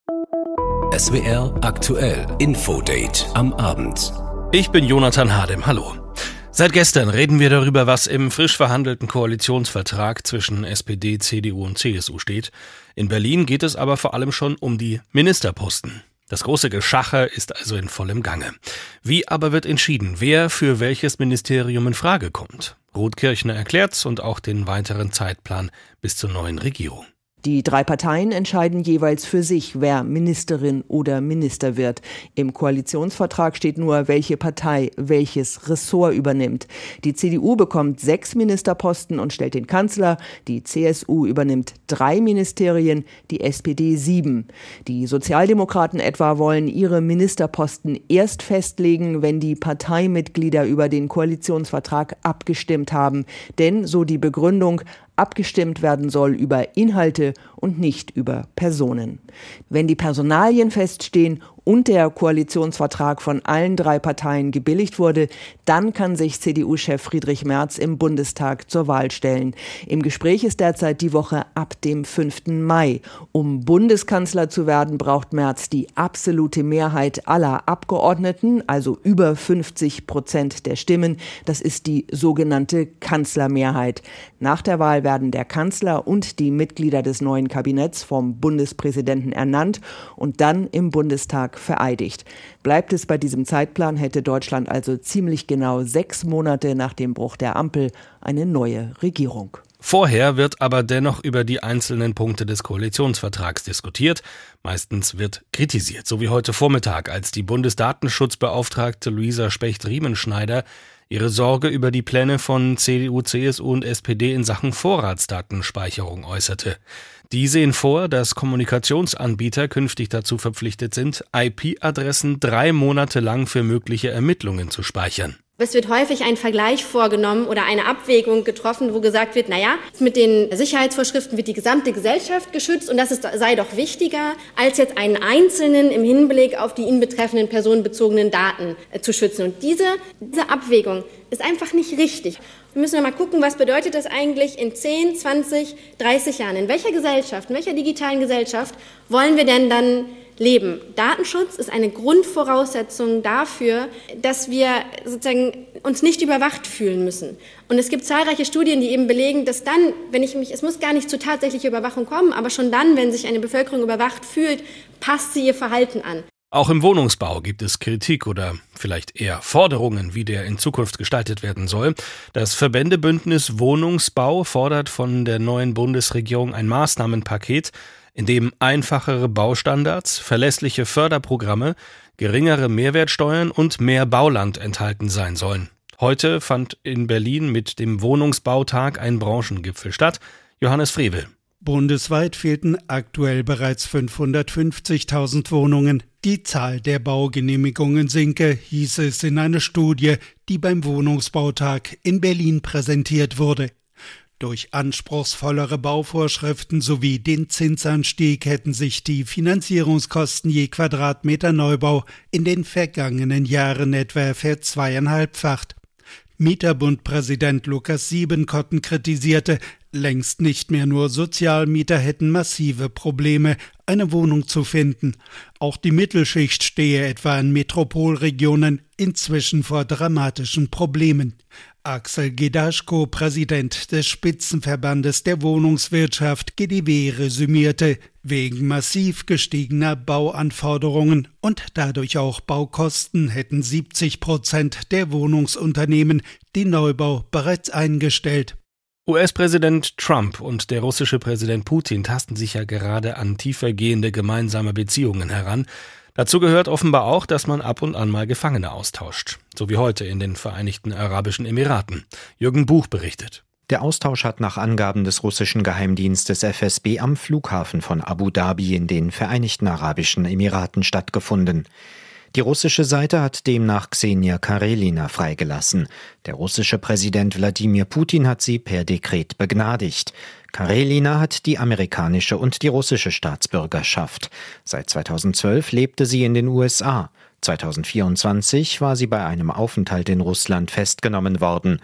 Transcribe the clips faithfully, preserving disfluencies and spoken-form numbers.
S W R aktuell Infodate am Abend. Ich bin Jonathan Hadem, hallo. Seit gestern reden wir darüber, was im frisch verhandelten Koalitionsvertrag zwischen S P D, C D U und C S U steht. In Berlin geht es aber vor allem schon um die Ministerposten. Das große Geschacher ist also in vollem Gange. Wie aber wird entschieden, wer für welches Ministerium in Frage kommt? Ruth Kirchner erklärt's und auch den weiteren Zeitplan bis zur neuen Regierung. Die drei Parteien entscheiden jeweils für sich, wer Ministerin oder Minister wird. Im Koalitionsvertrag steht nur, welche Partei welches Ressort übernimmt. Die C D U bekommt sechs Ministerposten und stellt den Kanzler. Die C S U übernimmt drei Ministerien, die S P D sieben. Die Sozialdemokraten etwa wollen ihre Ministerposten erst festlegen, wenn die Parteimitglieder über den Koalitionsvertrag abgestimmt haben. Denn, so die Begründung, abgestimmt werden soll über Inhalte und nicht über Personen. Wenn die Personalien feststehen und der Koalitionsvertrag von allen drei Parteien gebilligt wurde, dann kann sich C D U-Chef Friedrich Merz im Bundestag zur Wahl stellen. Im Gespräch ist derzeit die Woche ab dem fünften Mai. Um Bundeskanzler zu werden, braucht Merz die absolute Mehrheit aller Abgeordneten, also über fünfzig Prozent der Stimmen. Das ist die sogenannte Kanzlermehrheit. Nach der Wahl werden der Kanzler und die Mitglieder des neuen Kabinetts vom Bundespräsidenten ernannt und dann im Bundestag vereidigt. Bleibt es bei diesem Zeitplan, hätte Deutschland also ziemlich genau sechs Monate nach dem Bruch der Ampel eine neue Regierung. Vorher wird aber dennoch über die einzelnen Punkte des Koalitionsvertrags diskutiert. Meistens wird kritisiert, so wie heute Vormittag, als die Bundesdatenschutzbeauftragte Luisa Specht-Riemenschneider ihre Sorge über die Pläne von C D U, C S U und S P D in Sachen Vorratsdatenspeicherung äußerte. Die sehen vor, dass Kommunikationsanbieter künftig dazu verpflichtet sind, I P-Adressen drei Monate lang für mögliche Ermittlungen zu speichern. Es wird häufig ein Vergleich vorgenommen oder eine Abwägung getroffen, wo gesagt wird, naja, mit den Sicherheitsvorschriften wird die gesamte Gesellschaft geschützt und das ist, sei doch wichtiger, als jetzt einen Einzelnen im Hinblick auf die ihn betreffenden personenbezogenen Daten äh, zu schützen. Und diese, diese Abwägung ist einfach nicht richtig. Wir müssen mal gucken, was bedeutet das eigentlich in zehn, zwanzig, dreißig Jahren? In welcher Gesellschaft, in welcher digitalen Gesellschaft wollen wir denn dann leben? Datenschutz ist eine Grundvoraussetzung dafür, dass wir sozusagen uns nicht überwacht fühlen müssen. Und es gibt zahlreiche Studien, die eben belegen, dass dann, wenn ich mich, es muss gar nicht zu tatsächlicher Überwachung kommen, aber schon dann, wenn sich eine Bevölkerung überwacht fühlt, passt sie ihr Verhalten an. Auch im Wohnungsbau gibt es Kritik oder vielleicht eher Forderungen, wie der in Zukunft gestaltet werden soll. Das Verbändebündnis Wohnungsbau fordert von der neuen Bundesregierung ein Maßnahmenpaket, in dem einfachere Baustandards, verlässliche Förderprogramme, geringere Mehrwertsteuern und mehr Bauland enthalten sein sollen. Heute fand in Berlin mit dem Wohnungsbautag ein Branchengipfel statt. Johannes Frevel. Bundesweit fehlten aktuell bereits fünfhundertfünfzigtausend Wohnungen. Die Zahl der Baugenehmigungen sinke, hieß es in einer Studie, die beim Wohnungsbautag in Berlin präsentiert wurde. Durch anspruchsvollere Bauvorschriften sowie den Zinsanstieg hätten sich die Finanzierungskosten je Quadratmeter Neubau in den vergangenen Jahren etwa verzweieinhalbfacht. Mieterbund-Präsident Lukas Siebenkotten kritisierte, längst nicht mehr nur Sozialmieter hätten massive Probleme, eine Wohnung zu finden. Auch die Mittelschicht stehe etwa in Metropolregionen inzwischen vor dramatischen Problemen. Axel Gedaschko, Präsident des Spitzenverbandes der Wohnungswirtschaft G D W, resümierte, wegen massiv gestiegener Bauanforderungen und dadurch auch Baukosten hätten siebzig Prozent der Wohnungsunternehmen den Neubau bereits eingestellt. U S-Präsident Trump und der russische Präsident Putin tasten sich ja gerade an tiefergehende gemeinsame Beziehungen heran. Dazu gehört offenbar auch, dass man ab und an mal Gefangene austauscht. So wie heute in den Vereinigten Arabischen Emiraten. Jürgen Buch berichtet. Der Austausch hat nach Angaben des russischen Geheimdienstes F S B am Flughafen von Abu Dhabi in den Vereinigten Arabischen Emiraten stattgefunden. Die russische Seite hat demnach Ksenia Karelina freigelassen. Der russische Präsident Wladimir Putin hat sie per Dekret begnadigt. Karelina hat die amerikanische und die russische Staatsbürgerschaft. Seit zweitausendzwölf lebte sie in den U S A. zweitausendvierundzwanzig war sie bei einem Aufenthalt in Russland festgenommen worden.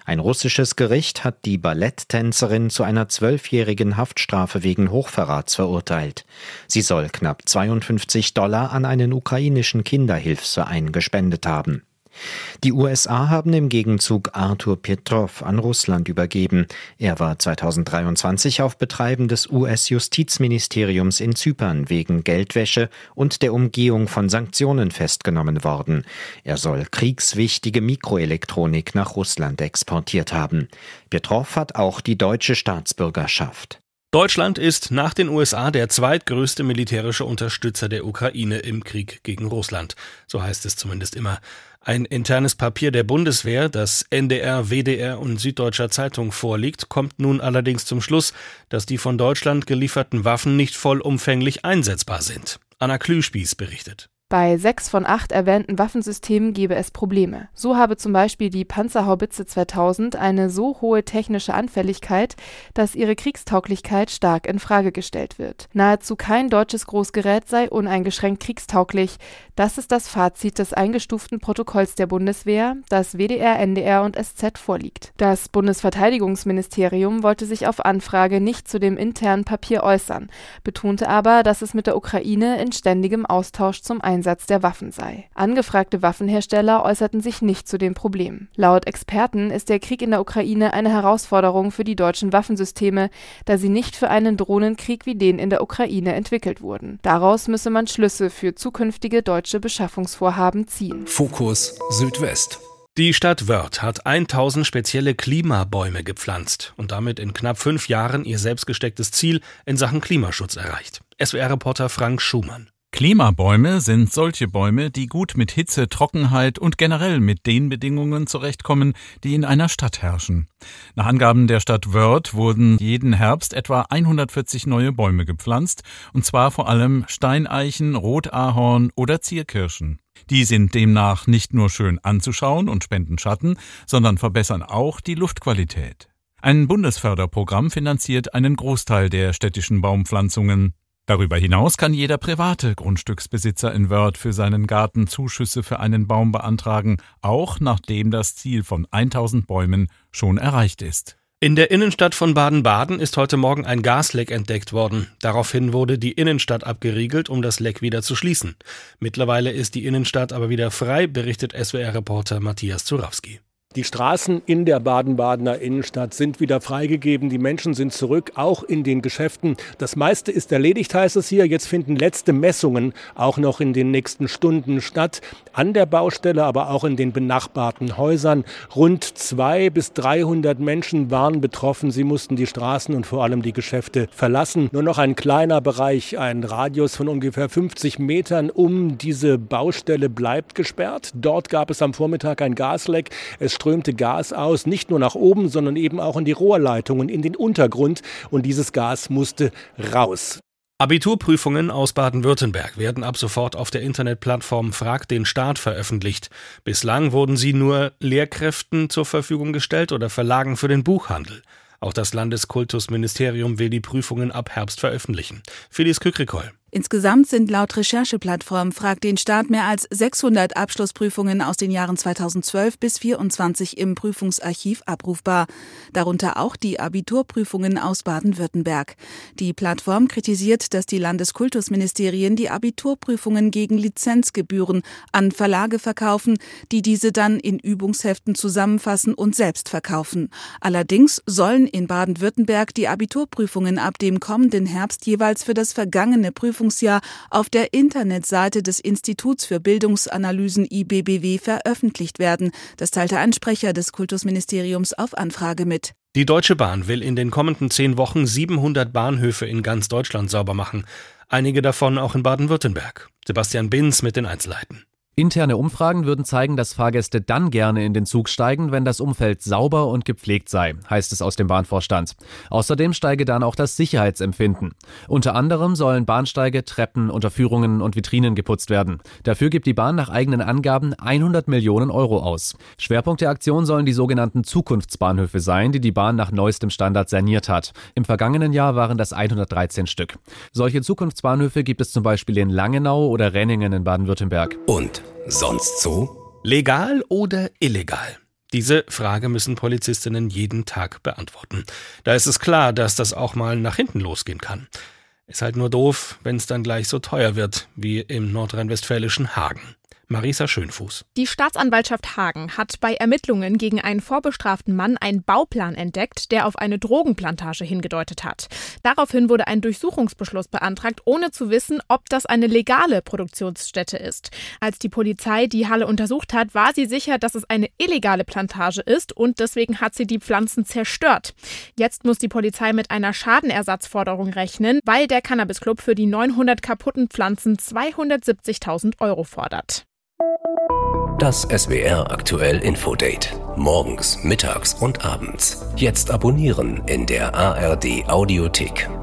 Ein russisches Gericht hat die Balletttänzerin zu einer zwölfjährigen Haftstrafe wegen Hochverrats verurteilt. Sie soll knapp zweiundfünfzig Dollar an einen ukrainischen Kinderhilfsverein gespendet haben. Die U S A haben im Gegenzug Artur Petrov an Russland übergeben. Er war zweitausenddreiundzwanzig auf Betreiben des U S-Justizministeriums in Zypern wegen Geldwäsche und der Umgehung von Sanktionen festgenommen worden. Er soll kriegswichtige Mikroelektronik nach Russland exportiert haben. Petrov hat auch die deutsche Staatsbürgerschaft. Deutschland ist nach den U S A der zweitgrößte militärische Unterstützer der Ukraine im Krieg gegen Russland. So heißt es zumindest immer. Ein internes Papier der Bundeswehr, das N D R, W D R und Süddeutscher Zeitung vorliegt, kommt nun allerdings zum Schluss, dass die von Deutschland gelieferten Waffen nicht vollumfänglich einsetzbar sind. Anna Klüspieß berichtet. Bei sechs von acht erwähnten Waffensystemen gebe es Probleme. So habe zum Beispiel die Panzerhaubitze zweitausend eine so hohe technische Anfälligkeit, dass ihre Kriegstauglichkeit stark in Frage gestellt wird. Nahezu kein deutsches Großgerät sei uneingeschränkt kriegstauglich. Das ist das Fazit des eingestuften Protokolls der Bundeswehr, das W D R, N D R und S Z vorliegt. Das Bundesverteidigungsministerium wollte sich auf Anfrage nicht zu dem internen Papier äußern, betonte aber, dass es mit der Ukraine in ständigem Austausch zum Einsatz Einsatz der Waffen sei. Angefragte Waffenhersteller äußerten sich nicht zu dem Problem. Laut Experten ist der Krieg in der Ukraine eine Herausforderung für die deutschen Waffensysteme, da sie nicht für einen Drohnenkrieg wie den in der Ukraine entwickelt wurden. Daraus müsse man Schlüsse für zukünftige deutsche Beschaffungsvorhaben ziehen. Fokus Südwest. Die Stadt Wörth hat tausend spezielle Klimabäume gepflanzt und damit in knapp fünf Jahren ihr selbst gestecktes Ziel in Sachen Klimaschutz erreicht. S W R-Reporter Frank Schumann. Klimabäume sind solche Bäume, die gut mit Hitze, Trockenheit und generell mit den Bedingungen zurechtkommen, die in einer Stadt herrschen. Nach Angaben der Stadt Wörth wurden jeden Herbst etwa hundertvierzig neue Bäume gepflanzt, und zwar vor allem Steineichen, Rotahorn oder Zierkirschen. Die sind demnach nicht nur schön anzuschauen und spenden Schatten, sondern verbessern auch die Luftqualität. Ein Bundesförderprogramm finanziert einen Großteil der städtischen Baumpflanzungen. Darüber hinaus kann jeder private Grundstücksbesitzer in Wörth für seinen Garten Zuschüsse für einen Baum beantragen, auch nachdem das Ziel von tausend Bäumen schon erreicht ist. In der Innenstadt von Baden-Baden ist heute Morgen ein Gasleck entdeckt worden. Daraufhin wurde die Innenstadt abgeriegelt, um das Leck wieder zu schließen. Mittlerweile ist die Innenstadt aber wieder frei, berichtet S W R-Reporter Matthias Zurawski. Die Straßen in der Baden-Badener Innenstadt sind wieder freigegeben. Die Menschen sind zurück, auch in den Geschäften. Das meiste ist erledigt, heißt es hier. Jetzt finden letzte Messungen auch noch in den nächsten Stunden statt. An der Baustelle, aber auch in den benachbarten Häusern. Rund zweihundert bis dreihundert Menschen waren betroffen. Sie mussten die Straßen und vor allem die Geschäfte verlassen. Nur noch ein kleiner Bereich, ein Radius von ungefähr fünfzig Metern um diese Baustelle bleibt gesperrt. Dort gab es am Vormittag ein Gasleck. Es strömte Gas aus, nicht nur nach oben, sondern eben auch in die Rohrleitungen, in den Untergrund. Und dieses Gas musste raus. Abiturprüfungen aus Baden-Württemberg werden ab sofort auf der Internetplattform Frag den Staat veröffentlicht. Bislang wurden sie nur Lehrkräften zur Verfügung gestellt oder Verlagen für den Buchhandel. Auch das Landeskultusministerium will die Prüfungen ab Herbst veröffentlichen. Phyllis Kükrikol. Insgesamt sind laut Rechercheplattform Frag den Staat mehr als sechshundert Abschlussprüfungen aus den Jahren zweitausendzwölf bis zweitausendvierundzwanzig im Prüfungsarchiv abrufbar. Darunter auch die Abiturprüfungen aus Baden-Württemberg. Die Plattform kritisiert, dass die Landeskultusministerien die Abiturprüfungen gegen Lizenzgebühren an Verlage verkaufen, die diese dann in Übungsheften zusammenfassen und selbst verkaufen. Allerdings sollen in Baden-Württemberg die Abiturprüfungen ab dem kommenden Herbst jeweils für das vergangene Prüfungsjahr auf der Internetseite des Instituts für Bildungsanalysen I B B W veröffentlicht werden. Das teilte ein Sprecher des Kultusministeriums auf Anfrage mit. Die Deutsche Bahn will in den kommenden zehn Wochen siebenhundert Bahnhöfe in ganz Deutschland sauber machen. Einige davon auch in Baden-Württemberg. Sebastian Binz mit den Einzelheiten. Interne Umfragen würden zeigen, dass Fahrgäste dann gerne in den Zug steigen, wenn das Umfeld sauber und gepflegt sei, heißt es aus dem Bahnvorstand. Außerdem steige dann auch das Sicherheitsempfinden. Unter anderem sollen Bahnsteige, Treppen, Unterführungen und Vitrinen geputzt werden. Dafür gibt die Bahn nach eigenen Angaben hundert Millionen Euro aus. Schwerpunkt der Aktion sollen die sogenannten Zukunftsbahnhöfe sein, die die Bahn nach neuestem Standard saniert hat. Im vergangenen Jahr waren das hundertdreizehn Stück. Solche Zukunftsbahnhöfe gibt es zum Beispiel in Langenau oder Renningen in Baden-Württemberg. Und sonst so? Legal oder illegal? Diese Frage müssen Polizistinnen jeden Tag beantworten. Da ist es klar, dass das auch mal nach hinten losgehen kann. Ist halt nur doof, wenn es dann gleich so teuer wird, wie im nordrhein-westfälischen Hagen. Marisa Schönfuß. Die Staatsanwaltschaft Hagen hat bei Ermittlungen gegen einen vorbestraften Mann einen Bauplan entdeckt, der auf eine Drogenplantage hingedeutet hat. Daraufhin wurde ein Durchsuchungsbeschluss beantragt, ohne zu wissen, ob das eine legale Produktionsstätte ist. Als die Polizei die Halle untersucht hat, war sie sicher, dass es eine illegale Plantage ist und deswegen hat sie die Pflanzen zerstört. Jetzt muss die Polizei mit einer Schadenersatzforderung rechnen, weil der Cannabis-Club für die neunhundert kaputten Pflanzen zweihundertsiebzigtausend Euro fordert. Das S W R Aktuell Infodate. Morgens, mittags und abends. Jetzt abonnieren in der A R D Audiothek.